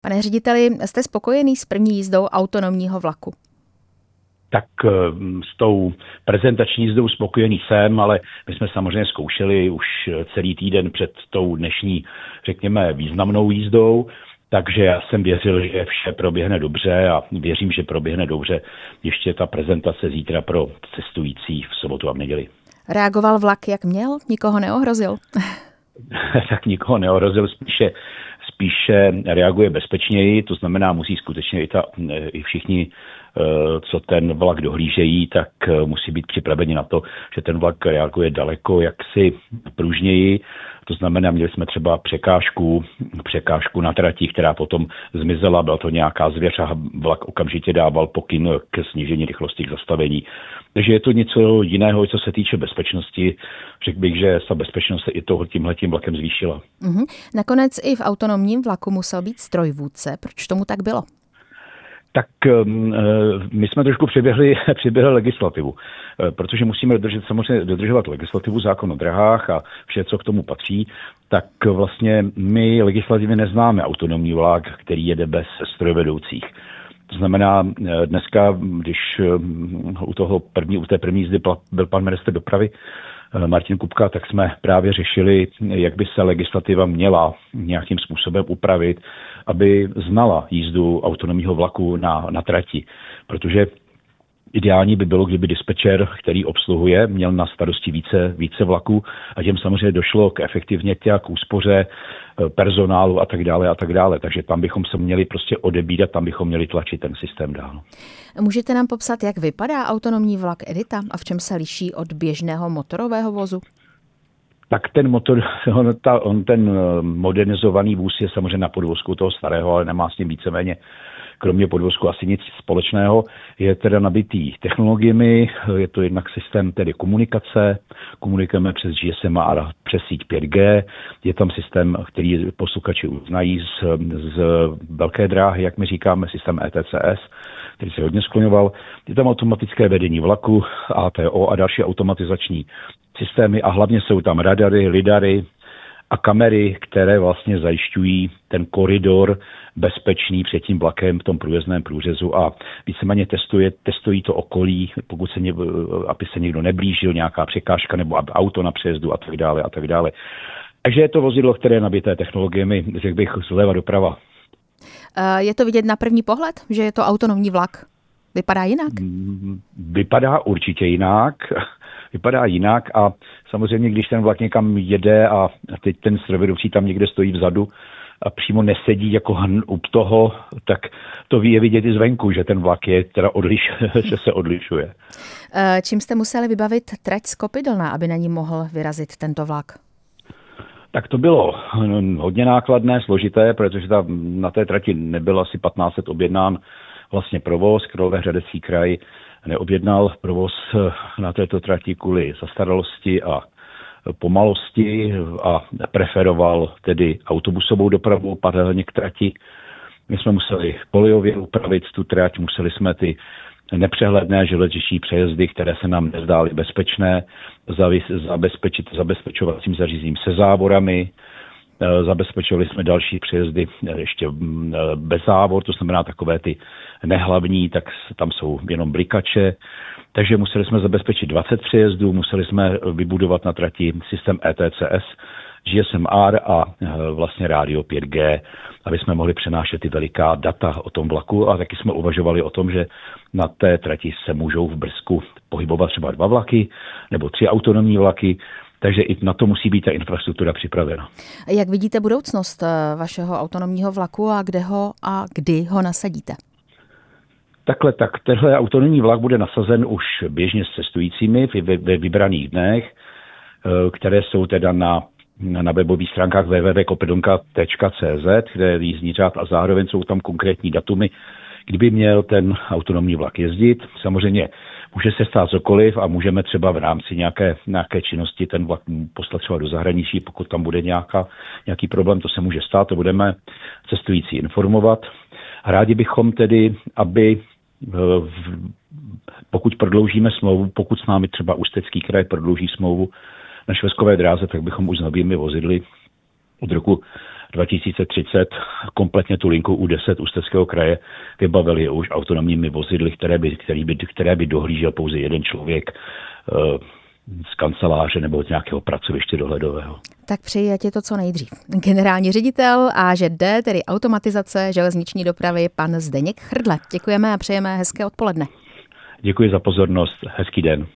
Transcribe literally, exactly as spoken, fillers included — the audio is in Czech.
Pane řediteli, jste spokojený s první jízdou autonomního vlaku? Tak s tou prezentační jízdou spokojený jsem, ale my jsme samozřejmě zkoušeli už celý týden před tou dnešní, řekněme, významnou jízdou, takže já jsem věřil, že vše proběhne dobře a věřím, že proběhne dobře ještě ta prezentace zítra pro cestující v sobotu a v neděli. Reagoval vlak jak měl? Nikoho neohrozil? Tak nikoho neohrozil, spíše, spíše reaguje bezpečněji, to znamená, musí skutečně i, ta, i všichni, co ten vlak dohlížejí, tak musí být připraveni na to, že ten vlak reaguje daleko jaksi pružněji. To znamená, měli jsme třeba překážku, překážku na trati, která potom zmizela, byla to nějaká zvěř a vlak okamžitě dával pokyn k snížení rychlosti, k zastavení. Takže je to něco jiného, co se týče bezpečnosti. Řekl bych, že ta bezpečnost se i toho tímhletím vlakem zvýšila. Mm-hmm. Nakonec i v autonomním vlaku musel být strojvůdce. Proč tomu tak bylo? Tak my jsme trošku přeběhli, přeběhli legislativu, protože musíme dodržet, samozřejmě dodržovat legislativu, zákon o drahách a vše, co k tomu patří, tak vlastně my legislativně neznáme autonomní vlak, který jede bez strojvedoucích. To znamená, dneska, když u, toho první, u té první jízdy byl pan ministr dopravy Martin Kupka, tak jsme právě řešili, jak by se legislativa měla nějakým způsobem upravit, aby znala jízdu autonomního vlaku na, na trati. Protože ideální by bylo, kdyby dispečer, který obsluhuje, měl na starosti více, více vlaků a těm samozřejmě došlo k efektivitě a k úspoře personálu a tak dále a tak dále. Takže tam bychom se měli prostě odebírat, tam bychom měli tlačit ten systém dál. Můžete nám popsat, jak vypadá autonomní vlak Edita a v čem se liší od běžného motorového vozu? Tak ten motor, on, ta, on ten modernizovaný vůz je samozřejmě na podvozku toho starého, ale nemá s ním víceméně kromě podvozku asi nic společného. Je teda nabitý technologiemi, je to jednak systém tedy komunikace, komunikujeme přes G S M a přes síť pět G, je tam systém, který posluchači uznají z, z velké dráhy, jak my říkáme, systém E T C S, který se hodně skloňoval. Je tam automatické vedení vlaku, A T O a další automatizační systémy a hlavně jsou tam radary, lidary a kamery, které vlastně zajišťují ten koridor bezpečný před tím vlakem v tom průjezdném průřezu a víceméně testuje, testují to okolí, pokud se ně, aby se někdo neblížil, nějaká překážka nebo auto na přejezdu a tak dále a tak dále. Takže je to vozidlo, které je nabité technologiemi, řekl bych, zleva doprava. Je to vidět na první pohled, že je to autonomní vlak? Vypadá jinak? Vypadá určitě jinak. Vypadá jinak a samozřejmě, když ten vlak někam jede a teď ten strojvedoucí tam někde stojí vzadu a přímo nesedí jako u toho, tak to je vidět i zvenku, že ten vlak je teda odliš, že se odlišuje. Čím jste museli vybavit trať z Kopidlna, aby na ní mohl vyrazit tento vlak? Tak to bylo hodně nákladné, složité, protože ta, na té trati nebyl asi patnáct set objednán vlastně provoz. Královéhradecký kraj neobjednal provoz na této trati kvůli zastaralosti a pomalosti a preferoval tedy autobusovou dopravu paralelně k trati. My jsme museli kolejově upravit tu trať, museli jsme ty nepřehledné železniční přejezdy, které se nám nezdály bezpečné, zabezpečit zabezpečovacím zařízením se závorami. Zabezpečovali jsme další přejezdy ještě bez závor, to znamená takové ty nehlavní, tak tam jsou jenom blikače. Takže museli jsme zabezpečit dvacet přejezdů, museli jsme vybudovat na trati systém E T C S, G S M R a vlastně rádio pět G, aby jsme mohli přenášet ty veliká data o tom vlaku a taky jsme uvažovali o tom, že na té trati se můžou v Brzku pohybovat třeba dva vlaky nebo tři autonomní vlaky, takže i na to musí být ta infrastruktura připravena. Jak vidíte budoucnost vašeho autonomního vlaku a kde ho a kdy ho nasadíte? Takhle, tak tenhle autonomní vlak bude nasazen už běžně s cestujícími ve vybraných dnech, které jsou teda na, na webových stránkách w w w tečka kopidlnka tečka c z, kde je jízdní řád a zároveň jsou tam konkrétní datumy, kdyby měl ten autonomní vlak jezdit. Samozřejmě může se stát cokoliv a můžeme třeba v rámci nějaké, nějaké činnosti ten vlak poslat třeba do zahraničí, pokud tam bude nějaká, nějaký problém, to se může stát, to budeme cestující informovat. Rádi bychom tedy, aby pokud prodloužíme smlouvu, pokud s námi třeba Ústecký kraj prodlouží smlouvu na Švestkové dráze, tak bychom už s novými vozidly od roku dva tisíce třicet kompletně tu linku U deset Ústeckého kraje vybavili už autonomními vozidly, které by, které by, které by dohlížel pouze jeden člověk z kanceláře nebo z nějakého pracoviště dohledového. Tak přeji, ať je to co nejdřív. Generální ředitel A Ž D, tedy automatizace železniční dopravy, pan Zdeněk Chrdle. Děkujeme a přejeme hezké odpoledne. Děkuji za pozornost, hezký den.